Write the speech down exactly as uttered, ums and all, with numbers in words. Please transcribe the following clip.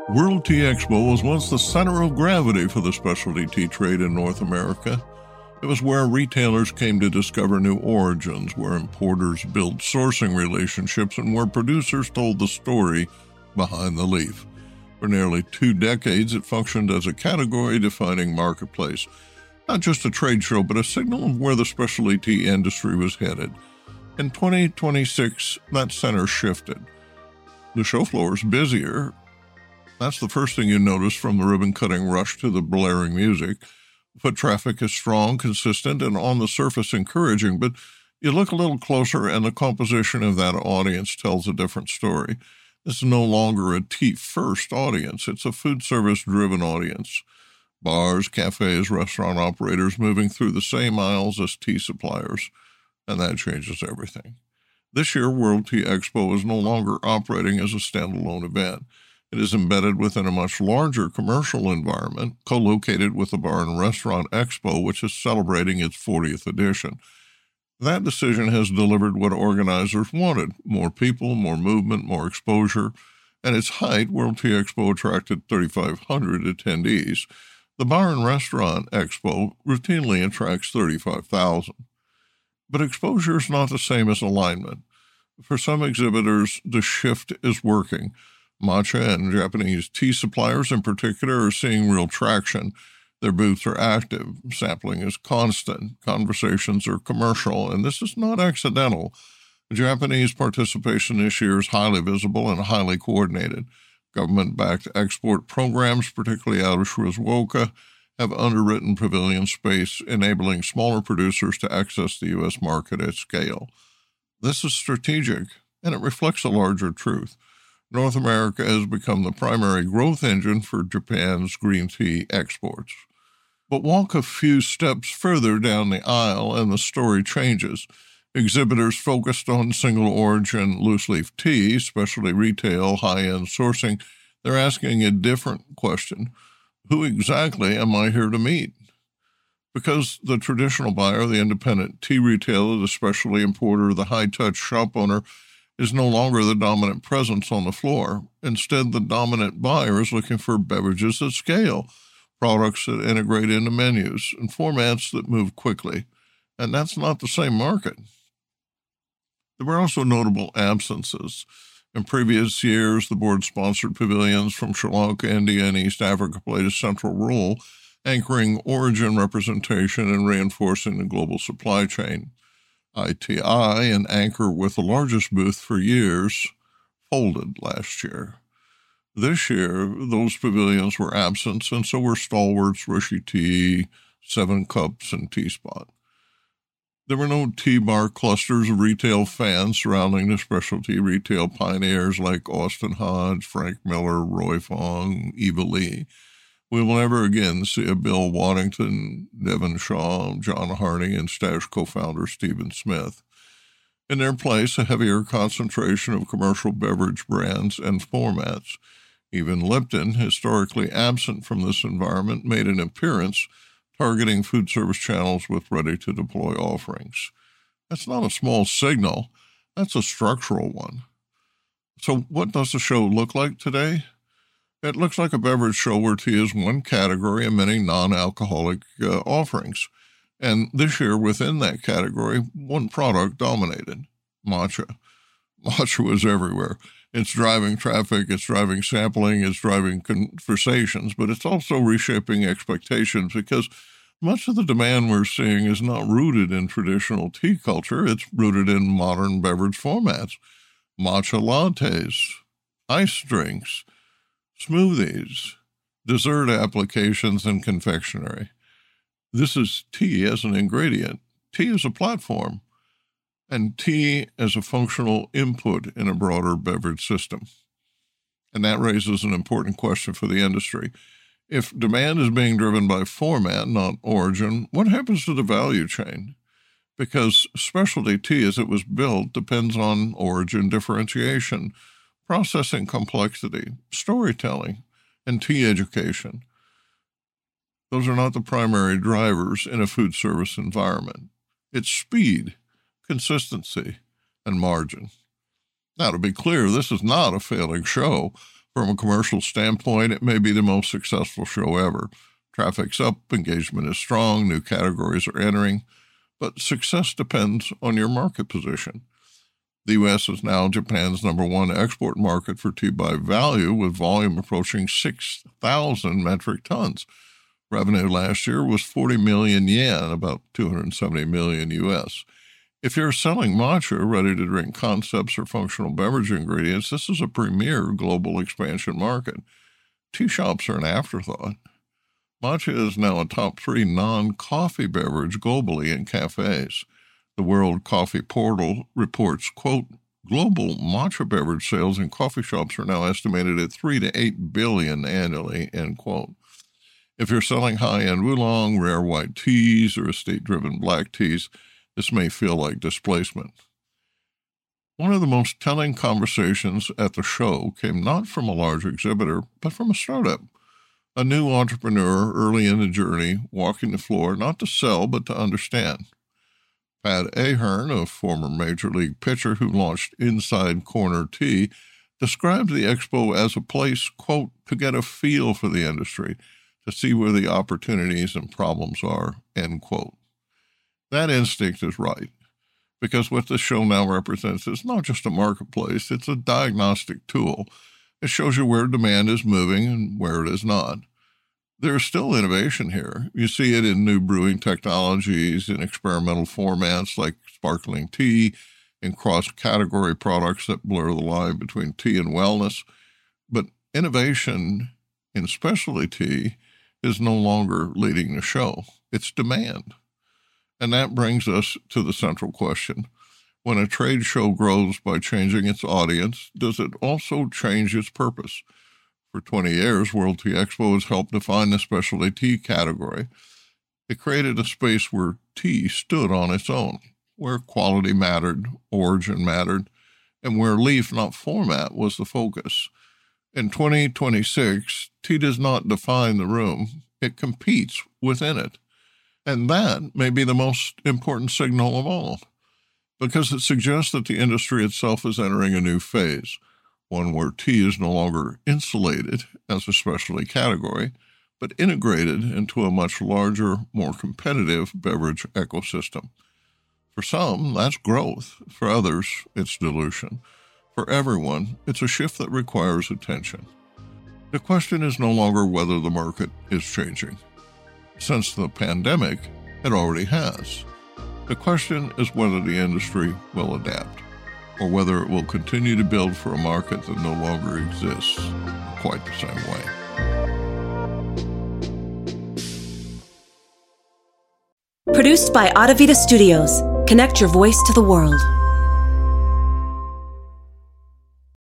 World Tea Expo was once the center of gravity for the specialty tea trade in North America. It was where retailers came to discover new origins, where importers built sourcing relationships, and where producers told the story behind the leaf. For nearly two decades, it functioned as a category-defining marketplace, not just a trade show, but a signal of where the specialty tea industry was headed. In twenty twenty-six, that center shifted. The show floor is busier. That's the first thing you notice from the ribbon-cutting rush to the blaring music. Foot traffic is strong, consistent, and on the surface encouraging, but you look a little closer and the composition of that audience tells a different story. This is no longer a tea-first audience. It's a food service-driven audience. Bars, cafes, restaurant operators moving through the same aisles as tea suppliers, and that changes everything. This year, World Tea Expo is no longer operating as a standalone event. It is embedded within a much larger commercial environment, co-located with the Bar and Restaurant Expo, which is celebrating its fortieth edition. That decision has delivered what organizers wanted: more people, more movement, more exposure. At its height, World Tea Expo attracted thirty-five hundred attendees. The Bar and Restaurant Expo routinely attracts thirty-five thousand. But exposure is not the same as alignment. For some exhibitors, the shift is working. Matcha and Japanese tea suppliers in particular are seeing real traction. Their booths are active, sampling is constant, conversations are commercial, and this is not accidental. Japanese participation this year is highly visible and highly coordinated. Government-backed export programs, particularly out of Shizuoka, have underwritten pavilion space, enabling smaller producers to access the U S market at scale. This is strategic, and it reflects a larger truth. North America has become the primary growth engine for Japan's green tea exports. But walk a few steps further down the aisle and the story changes. Exhibitors focused on single-origin loose-leaf tea, specialty retail, high-end sourcing, they're asking a different question. Who exactly am I here to meet? Because the traditional buyer, the independent tea retailer, the specialty importer, the high-touch shop owner, is no longer the dominant presence on the floor. Instead, the dominant buyer is looking for beverages at scale, products that integrate into menus, and formats that move quickly. And that's not the same market. There were also notable absences. In previous years, the board-sponsored pavilions from Sri Lanka, India, and East Africa played a central role, anchoring origin representation and reinforcing the global supply chain. I T I, an anchor with the largest booth for years, folded last year. This year, those pavilions were absent, and so were stalwarts, Rishi Tea, Seven Cups, and Tea Spot. There were no tea bar clusters of retail fans surrounding the specialty retail pioneers like Austin Hodge, Frank Miller, Roy Fong, Eva Lee. We will never again see a Bill Waddington, Devon Shaw, John Harney, and Stash co-founder Stephen Smith. In their place, a heavier concentration of commercial beverage brands and formats. Even Lipton, historically absent from this environment, made an appearance, targeting food service channels with ready-to-deploy offerings. That's not a small signal. That's a structural one. So what does the show look like today? It looks like a beverage show where tea is one category and many non-alcoholic uh, offerings. And this year, within that category, one product dominated: matcha. Matcha was everywhere. It's driving traffic, it's driving sampling, it's driving conversations, but it's also reshaping expectations because much of the demand we're seeing is not rooted in traditional tea culture. It's rooted in modern beverage formats: matcha lattes, iced drinks, smoothies, dessert applications, and confectionery. This is tea as an ingredient, tea as a platform, and tea as a functional input in a broader beverage system. And that raises an important question for the industry. If demand is being driven by format, not origin, what happens to the value chain? Because specialty tea as it was built depends on origin differentiation, processing complexity, storytelling, and tea education. Those are not the primary drivers in a food service environment. It's speed, consistency, and margin. Now, to be clear, this is not a failing show. From a commercial standpoint, it may be the most successful show ever. Traffic's up, engagement is strong, new categories are entering, but success depends on your market position. The U S is now Japan's number one export market for tea by value, with volume approaching six thousand metric tons. Revenue last year was forty million yen, about two hundred seventy million U S. If you're selling matcha, ready-to-drink concepts, or functional beverage ingredients, this is a premier global expansion market. Tea shops are an afterthought. Matcha is now a top three non-coffee beverage globally in cafes. The World Coffee Portal reports, quote, global matcha beverage sales in coffee shops are now estimated at three to eight billion annually, end quote. If you're selling high-end oolong, rare white teas, or estate-driven black teas, this may feel like displacement. One of the most telling conversations at the show came not from a large exhibitor, but from a startup. A new entrepreneur early in the journey, walking the floor not to sell, but to understand. Pat Ahern, a former Major League pitcher who launched Inside Corner Tea, described the expo as a place, quote, to get a feel for the industry, to see where the opportunities and problems are, end quote. That instinct is right, because what this show now represents is not just a marketplace, it's a diagnostic tool. It shows you where demand is moving and where it is not. There is still innovation here. You see it in new brewing technologies, in experimental formats like sparkling tea, in cross-category products that blur the line between tea and wellness. But innovation in specialty tea is no longer leading the show. It's demand. And that brings us to the central question. When a trade show grows by changing its audience, does it also change its purpose? For twenty years, World Tea Expo has helped define the specialty tea category. It created a space where tea stood on its own, where quality mattered, origin mattered, and where leaf, not format, was the focus. In twenty twenty-six, tea does not define the room. It competes within it. And that may be the most important signal of all, because it suggests that the industry itself is entering a new phase, one where tea is no longer insulated as a specialty category, but integrated into a much larger, more competitive beverage ecosystem. For some, that's growth. For others, it's dilution. For everyone, it's a shift that requires attention. The question is no longer whether the market is changing. Since the pandemic, it already has. The question is whether the industry will adapt, or whether it will continue to build for a market that no longer exists in quite the same way. Produced by Adavita Studios. Connect your voice to the world.